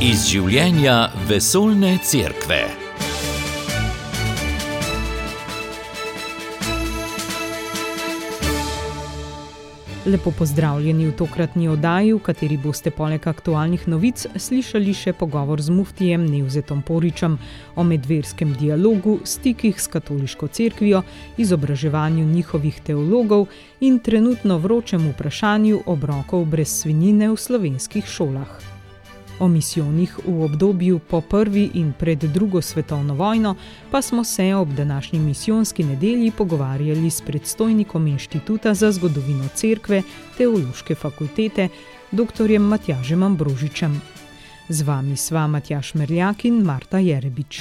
Iz življenja vesoljne cerkve. Lepo pozdravljeni v tokratni oddaji, v kateri boste poleg aktualnih novic slišali še pogovor z muftijem Nevzetom Porićem o medverskem dialogu, stikih s katoliško cerkvijo, izobraževanju njihovih teologov in trenutno vročem vprašanju obrokov brez svinjine v slovenskih šolah. O misijonih v obdobju po prvi in pred drugo svetovno vojno pa smo se ob današnji misijonski nedelji pogovarjali s predstojnikom Inštituta za zgodovino cerkve Teološke fakultete, dr. Matjažem Ambrožičem. Z vami sva Matjaž Merljak in Marta Jerebič.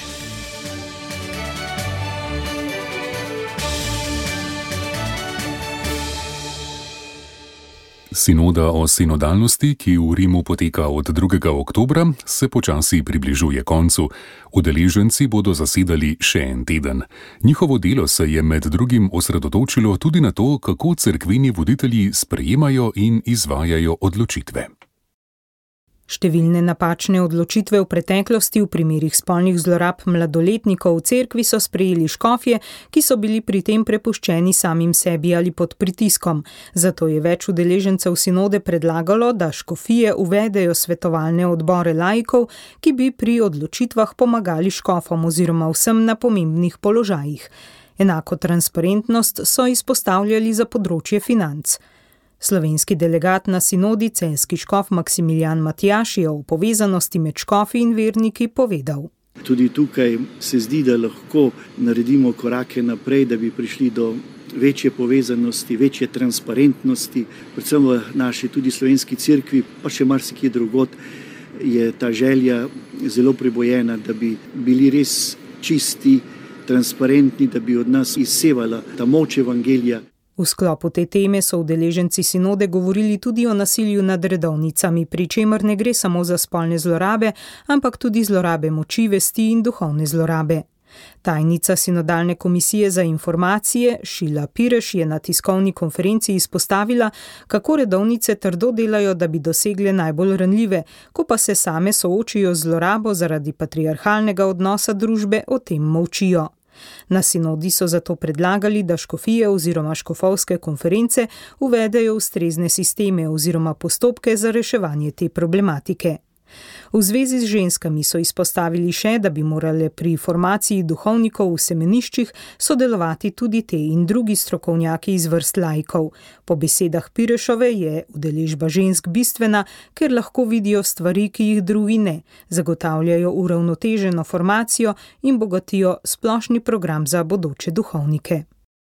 Sinoda o sinodalnosti, ki v Rimu poteka od 2. oktobra, se počasi približuje koncu. Udeleženci bodo zasedali še en teden. Njihovo delo se je med drugim osredotočilo tudi na to, kako cerkveni voditelji sprejemajo in izvajajo odločitve. Številne napačne odločitve v preteklosti v primerih spolnih zlorab mladoletnikov v cerkvi so sprejeli škofje, ki so bili pri tem prepuščeni samim sebi ali pod pritiskom. Zato je več udeležencev sinode predlagalo, da škofije uvedejo svetovalne odbore laikov, ki bi pri odločitvah pomagali škofom oziroma vsem na pomembnih položajih. Enako transparentnost so izpostavljali za področje financ. Slovenski delegat na sinodi, celjski škof Maksimilijan Matjaž, je o povezanosti med škofi in verniki povedal. Tudi tukaj se zdi, da lahko naredimo korake naprej, da bi prišli do večje povezanosti, večje transparentnosti, predvsem v naši tudi slovenski cerkvi, pa še marsikje drugod je ta želja zelo prebojena, da bi bili res čisti, transparentni, da bi od nas izsevala ta moč evangelija. V sklopu te teme so udeleženci sinode govorili tudi o nasilju nad redovnicami, pri čemer ne gre samo za spolne zlorabe, ampak tudi zlorabe moči, vesti in duhovne zlorabe. Tajnica sinodalne komisije za informacije Šila Pireš je na tiskovni konferenci izpostavila, kako redovnice trdo delajo, da bi dosegle najbolj ranljive, ko pa se same soočijo z zlorabo zaradi patriarhalnega odnosa družbe, o tem molčijo. Na sinodi so zato predlagali, da škofije oziroma škofovske konference uvedejo ustrezne sisteme oziroma postopke za reševanje te problematike. V zvezi z ženskami so izpostavili še, da bi morale pri formaciji duhovnikov v semeniščih sodelovati tudi te in drugi strokovnjaki iz vrst laikov. Po besedah Pirešove je udeležba žensk bistvena, ker lahko vidijo stvari, ki jih drugi ne, zagotavljajo uravnoteženo formacijo in bogatijo splošni program za bodoče duhovnike.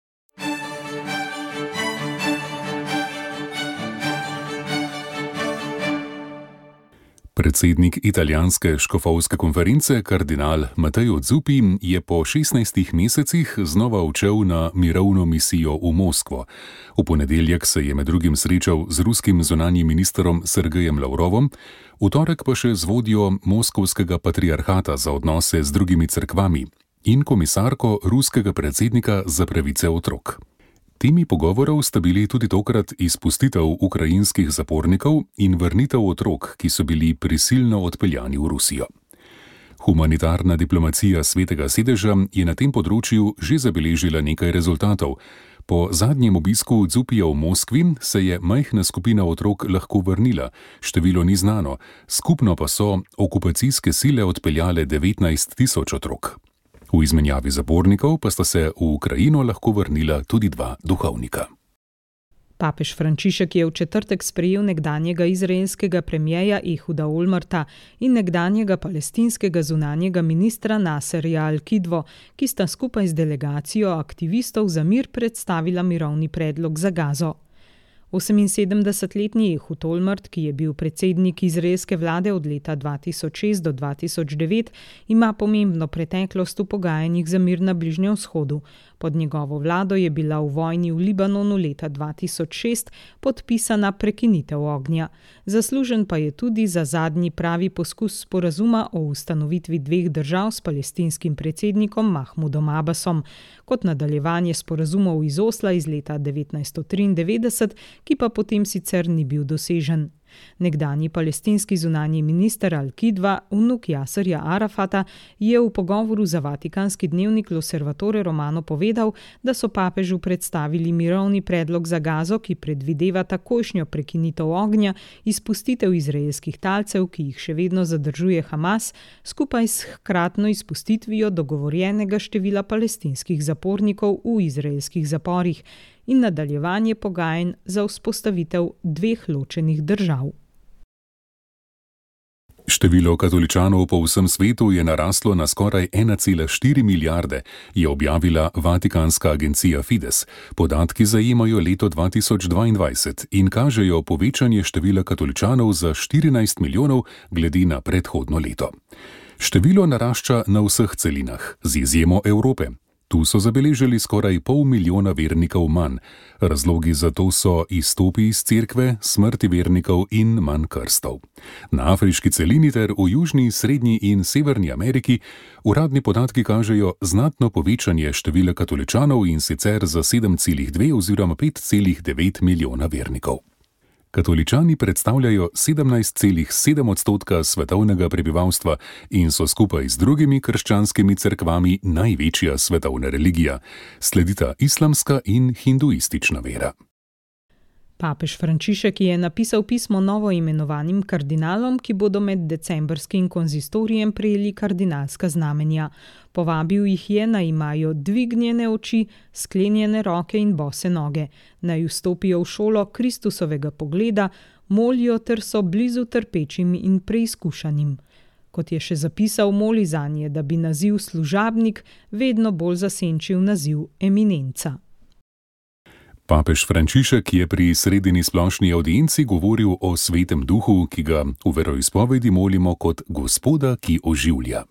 Predsednik italijanske škofovske konference, kardinal Matteo Zuppi, je po 16 mesecih znova odšel na mirovno misijo v Moskvo. V ponedeljek se je med drugim srečal z ruskim zunanjim ministrom Sergejem Lavrovom, v torek pa še z vodjo moskovskega patriarhata za odnose z drugimi cerkvami in komisarko ruskega predsednika za pravice otrok. Temi pogovorov sta bili tudi tokrat izpustitev ukrajinskih zapornikov in vrnitev otrok, ki so bili prisilno odpeljani v Rusijo. Humanitarna diplomacija Svetega sedeža je na tem področju že zabeležila nekaj rezultatov. Po zadnjem obisku Zuppija v Moskvi se je majhna skupina otrok lahko vrnila, število ni znano, skupno pa so okupacijske sile odpeljale 19.000 otrok. V izmenjavi zapornikov pa sta se v Ukrajino lahko vrnila tudi 2 duhovnika. Papež Frančišek je v četrtek sprejel nekdanjega izraelskega premierja Ehuda Olmarta in nekdanjega palestinskega zunanjega ministra Naserja Al-Kidvo, ki sta skupaj z delegacijo aktivistov za mir predstavila mirovni predlog za Gazo. 78-letni Ehud Olmert, ki je bil predsednik izraelske vlade od leta 2006 do 2009, ima pomembno preteklost v pogajanjih za mir na Bližnjem vzhodu. Pod njegovo vlado je bila v vojni v Libanonu leta 2006 podpisana prekinitev ognja. Zaslužen pa je tudi za zadnji pravi poskus sporazuma o ustanovitvi 2 držav s palestinskim predsednikom Mahmudom Abbasom, kot nadaljevanje sporazumov iz Osla iz leta 1993, ki pa potem sicer ni bil dosežen. Nekdanji palestinski zunanji minister Al-Kidva, vnuk Jaserja Arafata, je v pogovoru za vatikanski dnevnik L'Osservatore Romano povedal, da so papežu predstavili mirovni predlog za Gazo, ki predvideva takojšnjo prekinitev ognja, izpustitev izraelskih talcev, ki jih še vedno zadržuje Hamas, skupaj s hkratno izpustitvijo dogovorjenega števila palestinskih zapornikov v izraelskih zaporih in nadaljevanje pogajanj za vzpostavitev dveh ločenih držav. Število katoličanov po vsem svetu je naraslo na skoraj 1,4 milijarde, je objavila vatikanska agencija Fides. Podatki zajemajo leto 2022 in kažejo povečanje števila katoličanov za 14 milijonov glede na predhodno leto. Število narašča na vseh celinah, z izjemo Evrope. Tu so zabeležili skoraj 500 000 vernikov manj. Razlogi za to so izstopi iz cerkve, smrti vernikov in manj krstov. Na afriški celini ter v Južni, Srednji in Severni Ameriki uradni podatki kažejo znatno povečanje števila katoličanov in sicer za 7,2 oziroma 5,9 milijona vernikov. Katoličani predstavljajo 17,7% svetovnega prebivalstva in so skupaj z drugimi krščanskimi cerkvami največja svetovna religija. Sledita islamska in hinduistična vera. Papež Frančišek je napisal pismo novoimenovanim kardinalom, ki bodo med decembrskim konzistorijem prejeli kardinalska znamenja. Povabil jih je, naj imajo dvignjene oči, sklenjene roke in bose noge, naj vstopijo v šolo Kristusovega pogleda, molijo ter so blizu trpečim in preizkušanim. Kot je še zapisal, moli zanje, da bi naziv služabnik vedno bolj zasenčil naziv eminenca. Papež Frančišek je pri sredini splošni avdienci govoril o svetem duhu, ki ga v veroizpovedi molimo kot Gospoda, ki oživlja.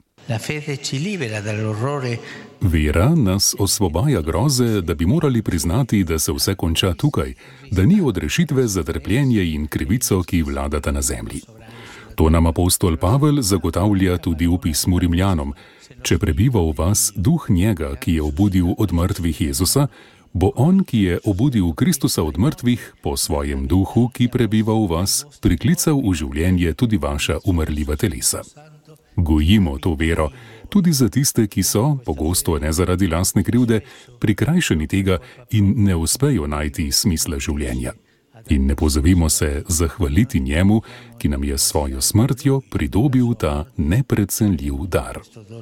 Vera nas osvobaja groze, da bi morali priznati, da se vse konča tukaj, da ni odrešitve za trpljenje in krivico, ki vladata na zemlji. To nam apostol Pavel zagotavlja tudi v pismu Rimljanom. Če prebiva v vas duh njega, ki je obudil od mrtvih Jezusa, bo on, ki je obudil Kristusa od mrtvih, po svojem duhu, ki prebiva v vas, priklical v življenje tudi vaša umrljiva telesa. Gojimo to vero, tudi za tiste, ki so, pogosto ne zaradi lastne krivde, prikrajšani tega in ne uspejo najti smisla življenja. In ne pozabimo se zahvaliti njemu, ki nam je s svojo smrtjo pridobil ta neprecenljiv dar.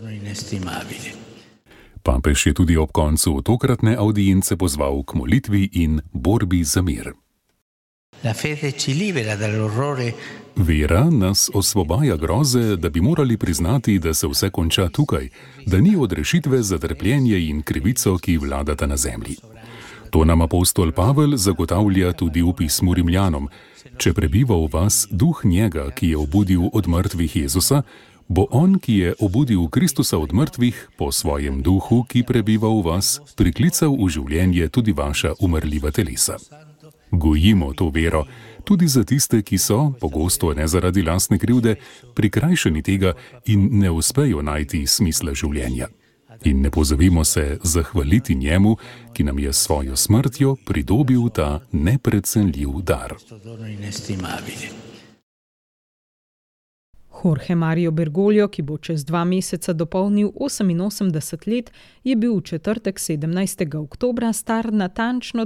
Papež je tudi ob koncu tokratne avdience pozval k molitvi in borbi za mir. Vera nas osvobaja groze, da bi morali priznati, da se vse konča tukaj, da ni odrešitve za trpljenje in krivico, ki vladata na zemlji. To nam apostol Pavel zagotavlja tudi v pismu Rimljanom. Če prebiva v vas duh njega, ki je obudil od mrtvih Jezusa, bo on, ki je obudil Kristusa od mrtvih, po svojem duhu, ki prebiva v vas, priklical v življenje tudi vaša umrljiva telesa. Gojimo to vero, tudi za tiste, ki so, pogosto ne zaradi lastne krivde, prikrajšani tega in ne uspejo najti smisla življenja. In ne pozabimo se zahvaliti njemu, ki nam je s svojo smrtjo pridobil ta neprecenljiv dar. Jorge Mario Bergoglio, ki bo čez 2 meseca dopolnil 88 let, je bil v četrtek 17. oktobra star natančno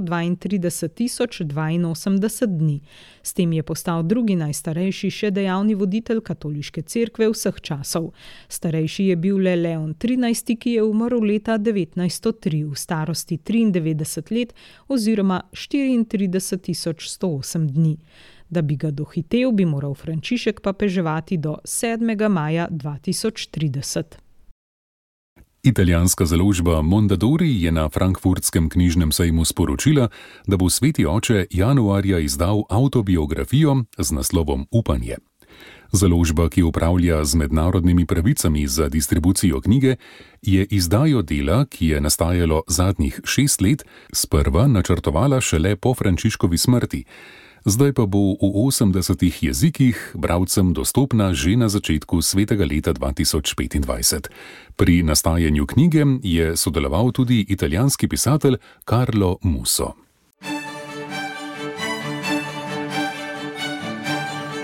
32.082 dni. S tem je postal drugi najstarejši še dejavni voditelj katoliške cerkve vseh časov. Starejši je bil le Leon XIII., ki je umrl leta 1903 v starosti 93 let oziroma 34.108 dni. Da bi ga dohitel, bi moral Frančišek papeževati do 7. maja 2030. Italijanska založba Mondadori je na frankfurtskem knjižnem sejmu sporočila, da bo sveti oče januarja izdal avtobiografijo z naslovom Upanje. Založba, ki upravlja z mednarodnimi pravicami za distribucijo knjige, je izdajo dela, ki je nastajalo zadnjih 6 let, sprva načrtovala šele po Frančiškovi smrti. Zdaj pa bo v 80 jezikih bralcem dostopna že na začetku svetega leta 2025. Pri nastajanju knjige je sodeloval tudi italijanski pisatelj Carlo Musso.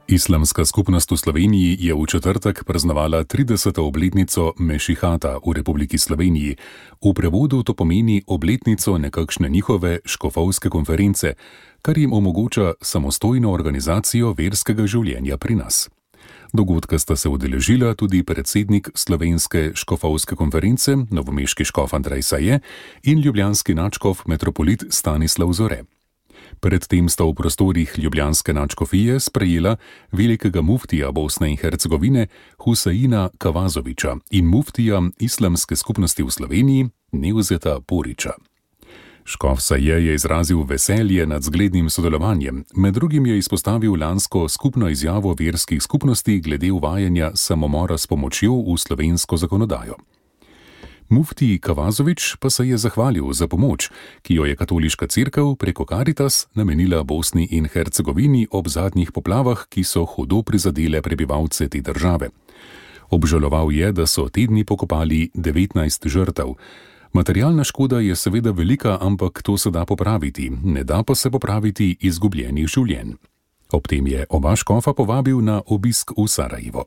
Islamska skupnost v Sloveniji je v četrtek praznovala 30. obletnico Mešihata v Republiki Sloveniji. V prevodu to pomeni obletnico nekakšne njihove škofovske konference, kar jim omogoča samostojno organizacijo verskega življenja pri nas. Dogodka sta se udeležila tudi predsednik Slovenske škofovske konference, novomeški škof Andrej Saje in ljubljanski nadškof metropolit Stanislav Zore. Predtem sta v prostorih ljubljanske nadškofije sprejela velikega muftija Bosne in Hercegovine Huseina Kavazovića in muftija Islamske skupnosti v Sloveniji Nevzeta Porića. Škof Saje je izrazil veselje nad zglednim sodelovanjem, med drugim je izpostavil lansko skupno izjavo verskih skupnosti glede uvajanja samomora s pomočjo v slovensko zakonodajo. Muftij Kavazović pa se je zahvalil za pomoč, ki jo je katoliška cerkev preko Caritas namenila Bosni in Hercegovini ob zadnjih poplavah, ki so hudo prizadele prebivalce te države. Obžaloval je, da so te dni pokopali 19 žrtev. Materialna škoda je seveda velika, ampak to se da popraviti, ne da pa se popraviti izgubljenih življenj. Ob tem je oba škofa povabil na obisk v Sarajevo.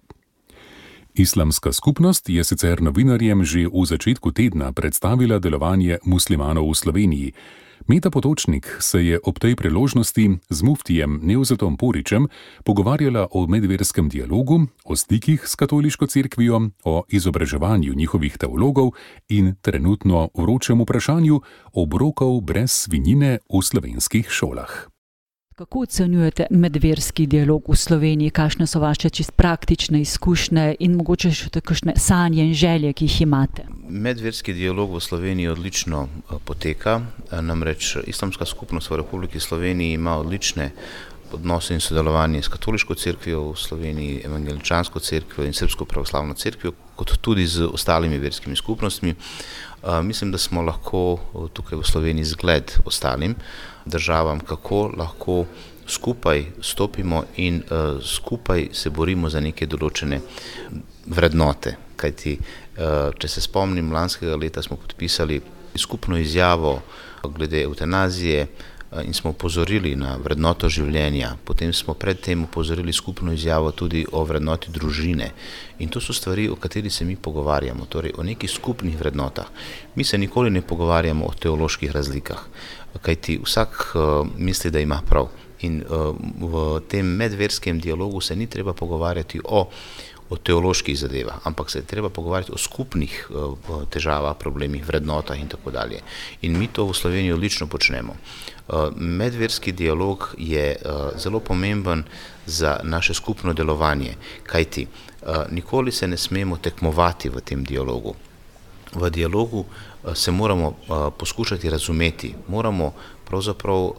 Islamska skupnost je sicer novinarjem že v začetku tedna predstavila delovanje muslimanov v Sloveniji. Meta Potočnik se je ob tej priložnosti z muftijem Nevzetom Porićem pogovarjala o medverskem dialogu, o stikih s katoliško cerkvijo, o izobraževanju njihovih teologov in trenutno vročem vprašanju obrokov brez svinjine v slovenskih šolah. Kako ocenjujete medverski dialog v Sloveniji? Kakšne so vaše čisto praktične izkušnje in mogoče še kakšne sanje in želje, ki jih imate? Medverski dialog v Sloveniji odlično poteka, namreč Islamska skupnost v Republiki Sloveniji ima odlične odnose in sodelovanje s katoliško cerkvijo v Sloveniji, evangeličansko cerkvijo in srbsko pravoslavno cerkvijo, kot tudi z ostalimi verskimi skupnostmi. Mislim, da smo lahko tukaj v Sloveniji zgled ostalim državam, kako lahko skupaj stopimo in skupaj se borimo za neke določene vrednote. Kajti, če se spomnim, lanskega leta smo podpisali skupno izjavo glede eutanazije in smo opozorili na vrednoto življenja. Potem smo predtem opozorili skupno izjavo tudi o vrednoti družine. In to so stvari, o kateri se mi pogovarjamo, torej o nekih skupnih vrednotah. Mi se nikoli ne pogovarjamo o teoloških razlikah, kajti vsak misli, da ima prav. In v tem medverskem dialogu se ni treba pogovarjati o teoloških zadevah, ampak se je treba pogovarjati o skupnih težavah, problemih, vrednotah in tako dalje. In mi to v Sloveniji odlično počnemo. Medverski dialog je zelo pomemben za naše skupno delovanje, kajti nikoli se ne smemo tekmovati v tem dialogu. V dialogu se moramo poskušati razumeti, moramo pravzaprav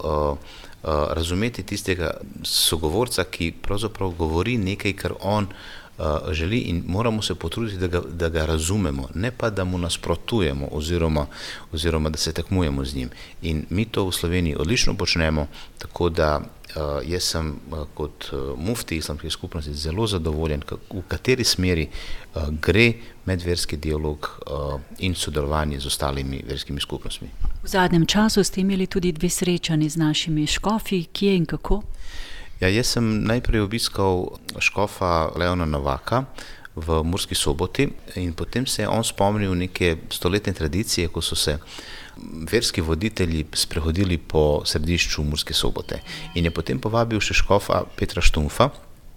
razumeti tistega sogovorca, ki pravzaprav govori nekaj, kar on želi, in moramo se potruditi, da ga razumemo, ne pa da mu nasprotujemo oziroma da se tekmujemo z njim. In mi to v Sloveniji odlično počnemo, tako da jaz sem kot muftij islamske skupnosti zelo zadovoljen, v kateri smeri gre medverski dialog in sodelovanje z ostalimi verskimi skupnostmi. V zadnjem času ste imeli tudi 2 srečanji z našimi škofi, kje in kako? Ja, jaz sem najprej obiskal škofa Leona Novaka v Murski Soboti in potem se je on spomnil neke stoletne tradicije, ko so se verski voditelji sprehodili po središču Murske Sobote. In je potem povabil še škofa Petra Štumfa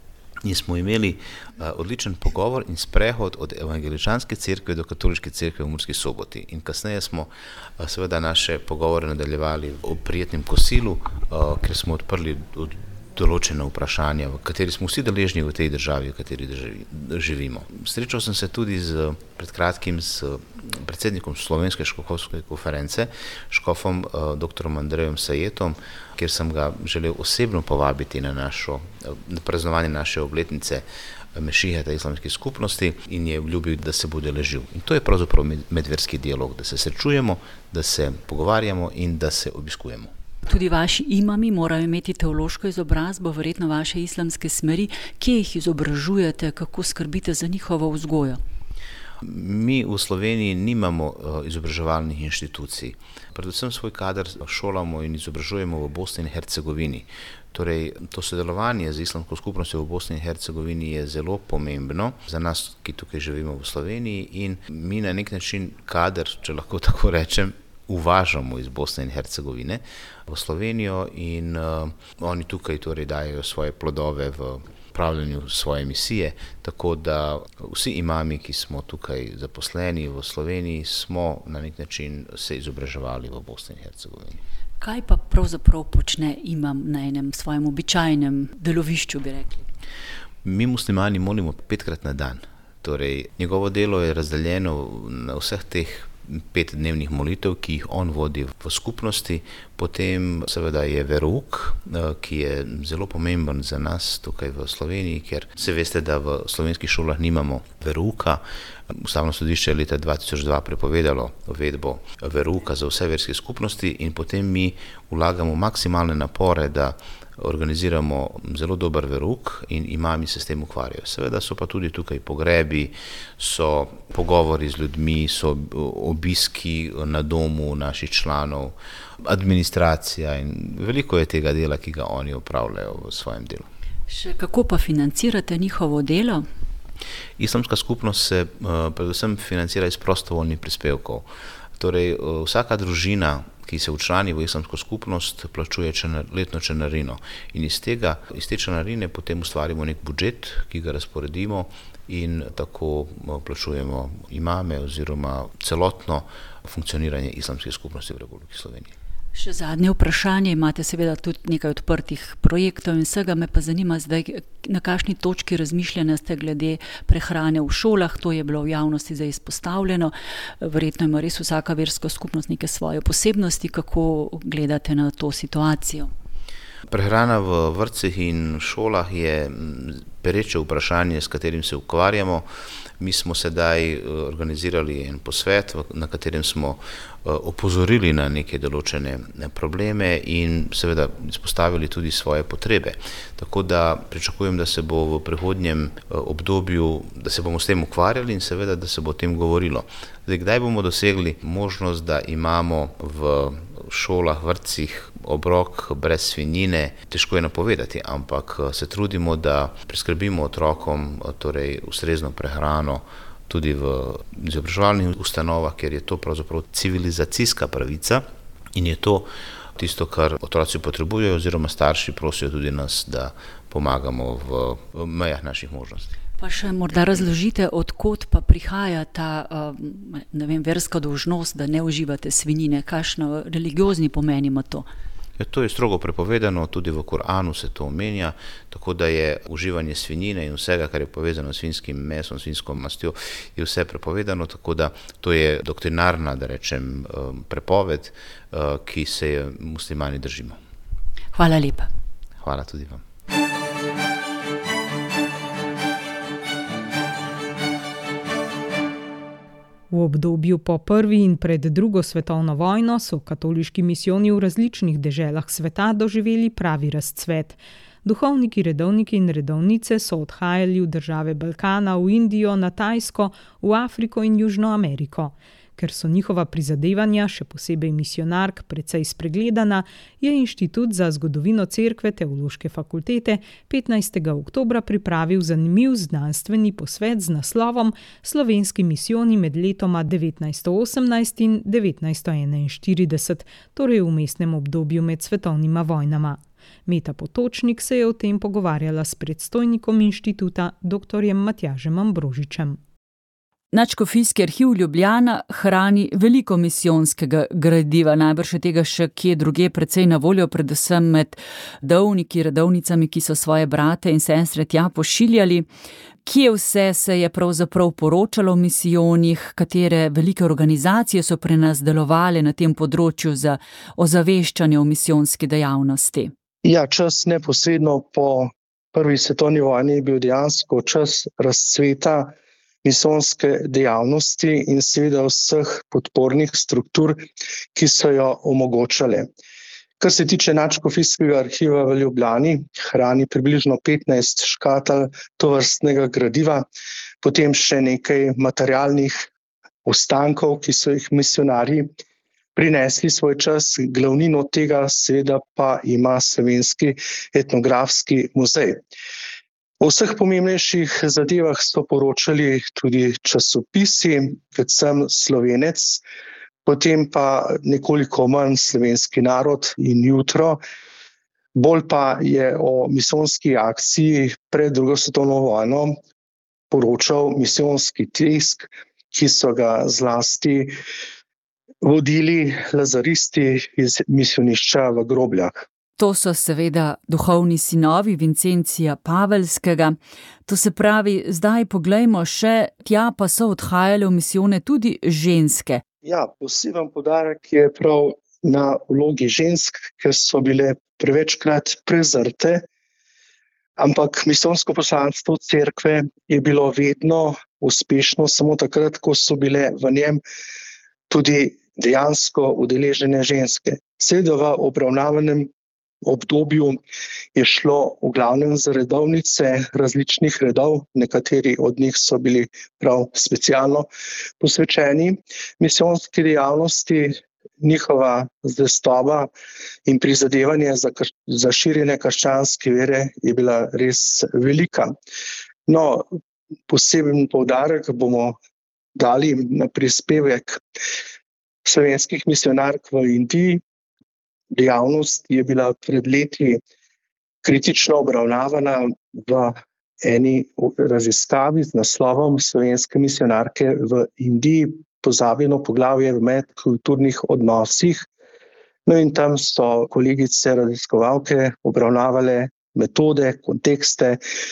in smo imeli odličen pogovor in sprehod od evangeličanske cerkve do katoliške cerkve v Murski Soboti. In kasneje smo seveda naše pogovore nadaljevali v prijetnem kosilu, kjer smo odprli določena vprašanja, v kateri smo vsi deležni v tej državi, v kateri živimo. Srečal sem se tudi pred kratkim s predsednikom Slovenske škofovske konference, škofom dr. Andrejem Sajetom, kjer sem ga želel osebno povabiti na praznovanje naše obletnice Mešihata islamske skupnosti in je obljubil, da se bo udeležil. In to je pravzaprav medverski dialog, da se srečujemo, da se pogovarjamo in da se obiskujemo. Tudi vaši imami morajo imeti teološko izobrazbo, verjetno vaše islamske smeri. Kje jih izobražujete, kako skrbite za njihovo vzgojo? Mi v Sloveniji nimamo izobraževalnih inštitucij. Predvsem svoj kader šolamo in izobražujemo v Bosni in Hercegovini. Torej, to sodelovanje z islamsko skupnostjo v Bosni in Hercegovini je zelo pomembno za nas, ki tukaj živimo v Sloveniji, in mi na nek način kader, če lahko tako rečem, uvažamo iz Bosne in Hercegovine v Slovenijo in oni tukaj torej dajo svoje plodove v upravljanju svoje misije, tako da vsi imami, ki smo tukaj zaposleni v Sloveniji, smo na nek način se izobraževali v Bosni in Hercegovini. Kaj pa pravzaprav počne imam na enem svojem običajnem delovišču, bi rekli? Mi muslimani molimo 5-krat na dan. Torej, njegovo delo je razdeljeno na vseh teh 5 dnevnih molitev, ki jih on vodi v skupnosti. Potem seveda je verouk, ki je zelo pomemben za nas tukaj v Sloveniji, ker se veste, da v slovenskih šolah nimamo verouka. Ustavno sodišče je leta 2002 prepovedalo uvedbo verouka za vse verske skupnosti in potem mi vlagamo maksimalne napore, da organiziramo zelo dober verouk in imami se s tem ukvarjajo. Seveda so pa tudi tukaj pogrebi, so pogovori z ljudmi, so obiski na domu naših članov, administracija in veliko je tega dela, ki ga oni opravljajo v svojem delu. Še kako pa financirate njihovo delo? Islamska skupnost se predvsem financira iz prostovoljnih prispevkov. Torej, vsaka družina, ki se včlani v islamsko skupnost, plačuje letno članarino. In iz te članarine potem ustvarimo nek budžet, ki ga razporedimo in tako plačujemo imame oziroma celotno funkcioniranje islamske skupnosti v Republiki Sloveniji. Še zadnje vprašanje, imate seveda tudi nekaj odprtih projektov in vsega, me pa zanima zdaj, na kakšni točki razmišljanja ste glede prehrane v šolah, to je bilo v javnosti zdaj izpostavljeno, verjetno ima res vsaka verska skupnost neke svoje posebnosti, kako gledate na to situacijo? Prehrana v vrtcih in šolah je pereče vprašanje, s katerim se ukvarjamo. Mi smo sedaj organizirali en posvet, na katerem smo opozorili na neke določene probleme in seveda izpostavili tudi svoje potrebe. Tako da pričakujem, da se bo v prihodnjem obdobju, da se bomo s tem ukvarjali in seveda, da se bo o tem govorilo. Zdaj, kdaj bomo dosegli možnost, da imamo v šolah, vrtcih obrok brez svinjine, težko je napovedati, ampak se trudimo, da priskrbimo otrokom torej ustrezno prehrano tudi v izobraževalnih ustanovah, ker je to pravzaprav civilizacijska pravica in je to tisto, kar otroci potrebujejo oziroma starši prosijo tudi nas, da pomagamo v mejah naših možnosti. Pa še morda razložite, od kod pa prihaja ta verska dolžnost, da ne uživate svinjine, kakšen religiozni pomen ima to? Ja, to je strogo prepovedano, tudi v Koranu se to omenja, tako da je uživanje svinjine in vsega, kar je povezano s svinjskim mesom, svinjsko mastjo, je vse prepovedano, tako da to je doktrinarna, da rečem, prepoved, ki se je muslimani držimo. Hvala lepa. Hvala tudi vam. V obdobju po prvi in pred drugo svetovno vojno so katoliški misijoni v različnih deželah sveta doživeli pravi razcvet. Duhovniki, redovniki in redovnice so odhajali v države Balkana, v Indijo, na Tajsko, v Afriko in Južno Ameriko. Ker so njihova prizadevanja, še posebej misionark, precej spregledana, je Inštitut za zgodovino Cerkve Teološke fakultete 15. oktobra pripravil zanimiv znanstveni posvet z naslovom Slovenski misijoni med letoma 1918 in 1941, torej v vmesnem obdobju med svetovnima vojnama. Meta Potočnik se je o tem pogovarjala s predstojnikom inštituta dr. Matjažem Ambrožičem. Nadškofijski arhiv Ljubljana hrani veliko misijonskega gradiva, najbrž je tega še kje druge precej na voljo, predvsem med davniki, redovnicami, ki so svoje brate in sestre tja pošiljali. Kje vse se je pravzaprav poročalo o misijonih, katere velike organizacije so pri nas delovale na tem področju za ozaveščanje o misijonski dejavnosti? Ja, čas neposredno po prvi svetovni vojni je bil dejansko čas razcveta misijonske dejavnosti in seveda vseh podpornih struktur, ki so jo omogočale. Kar se tiče Nadškofijskega arhiva v Ljubljani, hrani približno 15 škatel tovrstnega gradiva. potem še nekaj materialnih ostankov, ki so jih misionarji prinesli svoj čas. Glavnino tega seveda pa ima Slovenski etnografski muzej. O vseh pomembnejših zadevah so poročali tudi časopisi, predvsem Slovenec, potem pa nekoliko manj Slovenski narod in Jutro. Bolj pa je o misijonski akciji pred drugo svetovno vojno poročal misijonski tisk, ki so ga zlasti vodili lazaristi iz misijonišča v Grobljah. To so seveda duhovni sinovi Vincencija Pavelskega. To se pravi, zdaj poglejmo še, tja pa so odhajale v misijone tudi ženske. Ja, poseben poudarek je prav na vlogi žensk, ker so bile prevečkrat prezrte, ampak misijonsko poslanstvo cerkve je bilo vedno uspešno samo takrat, ko so bile v njem tudi dejansko udeležene ženske. Seveda v obravnavanem obdobju je šlo v glavnem za redovnice različnih redov, nekateri od njih so bili prav specialno posvečeni misijonski dejavnosti. Njihova zvestoba in prizadevanje za širjenje krščanske vere je bila res velika. No, poseben poudarek bomo dali na prispevek slovenskih misionark v Indiji. Dejavnost je bila pred leti kritično obravnavana v eni raziskavi z naslovom Slovenske misionarke v Indiji, pozabljeno poglavje v medkulturnih odnosih. No in tam so kolegice raziskovalke obravnavale metode, kontekste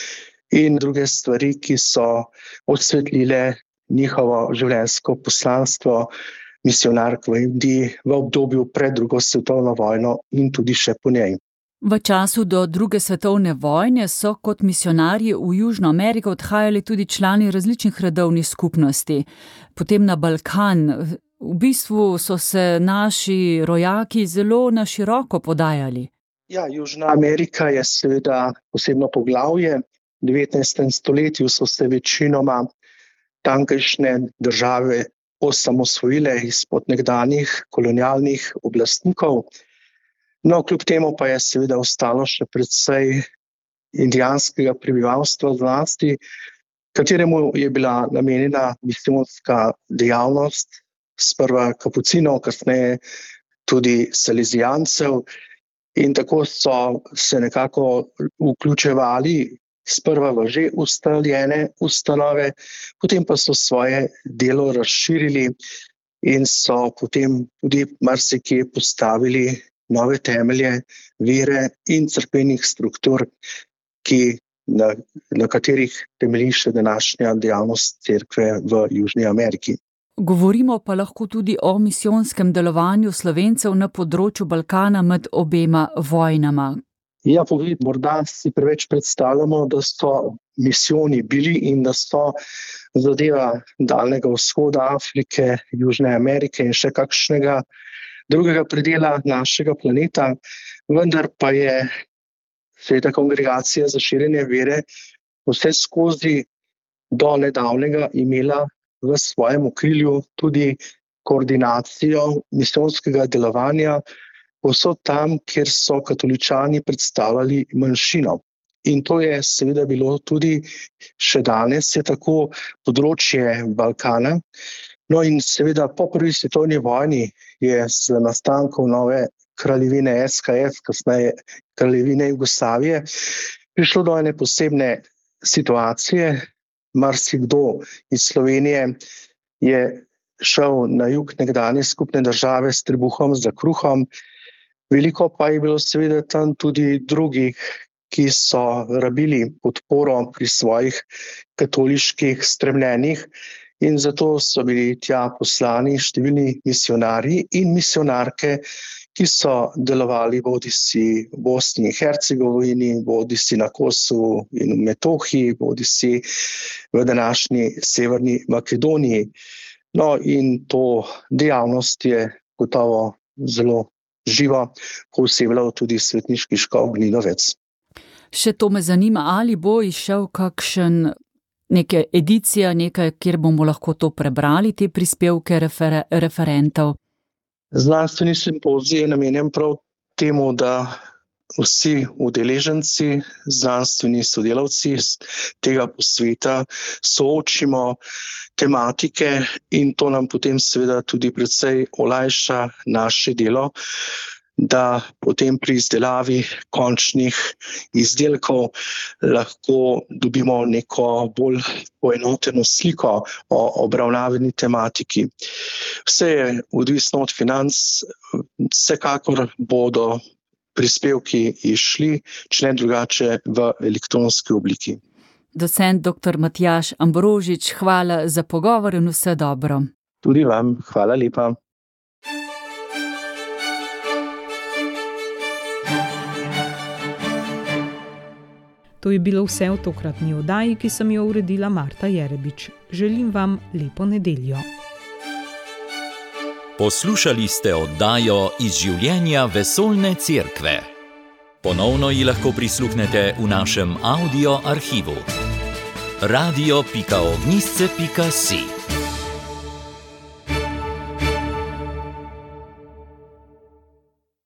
in druge stvari, ki so osvetlile njihovo življenjsko poslanstvo misionark v Indiji v obdobju pred drugo svetovno vojno in tudi še po njej. V času do druge svetovne vojne so kot misionarji v Južno Ameriko odhajali tudi člani različnih redovnih skupnosti. Potem na Balkan. V bistvu so se naši rojaki zelo na široko podajali. Ja, Južna Amerika je seveda posebno poglavje. V 19. stoletju so se večinoma tamkajšnje države osamosvojile izpod nekdanjih kolonialnih oblastnikov. No, kljub temu pa je seveda ostalo še precej indijanskega prebivalstva zlasti, kateremu je bila namenjena misijonska dejavnost, sprva kapucinov, kasneje tudi salezijancev, in tako so se nekako vključevali sprva v že ustaljene ustanove, potem pa so svoje delo razširili in so potem tudi marsikje postavili nove temelje vere in cerkvenih struktur, na katerih temelji še današnja dejavnost cerkve v Južni Ameriki. Govorimo pa lahko tudi o misijonskem delovanju Slovencev na področju Balkana med obema vojnama. Ja, pogled, morda si preveč predstavljamo, da so misijoni bili in da so zadeva Daljnega vzhoda, Afrike, Južne Amerike in še kakšnega drugega predela našega planeta, vendar pa je Sveta kongregacija za širjenje vere vse skozi do nedavnega imela v svojem okrilju tudi koordinacijo misijonskega delovanja povsod tam, kjer so katoličani predstavljali manjšino. In to je seveda bilo tudi še danes, je tako področje Balkana. No in seveda po prvi svetovni vojni je z nastankom nove kraljevine SHS, kasneje kraljevine Jugoslavije, prišlo do ene posebne situacije. Marsikdo iz Slovenije je šel na jug nekdanje skupne države s trebuhom za kruhom. Veliko pa je bilo seveda tam tudi drugih, ki so rabili podporo pri svojih katoliških stremljenjih, in zato so bili tja poslani številni misionarji in misionarke, ki so delovali bodisi v Bosni in Hercegovini, bodisi na Kosovu in v Metohiji, bodisi v današnji Severni Makedoniji. No in to dejavnost je gotovo zelo živo posebljal tudi svetniški škof Gninovec. Še to me zanima, ali bo izšel kakšen neka edicija, nekaj, kjer bomo lahko to prebrali, te prispevke referentov? Znanstveni simpozij je namenjen prav temu, da vsi udeleženci, znanstveni sodelavci tega posveta soočimo tematike in to nam potem seveda tudi precej olajša naše delo, da potem pri izdelavi končnih izdelkov lahko dobimo neko bolj poenoteno sliko o obravnavani tematiki. Vse je odvisno od financ, vsekakor bodo prispevki izšli, če ne drugače v elektronski obliki. Docent dr. Matjaž Ambrožič, hvala za pogovor in vse dobro. Tudi vam, hvala lepa. To je bilo vse v tokratni oddaji, ki sem jo uredila Marta Jerebič. Želim vam lepo nedeljo. Poslušali ste oddajo Iz življenja vesoljne cerkve. Ponovno ji lahko prisluhnete v našem audio arhivu. radio.ognisce.si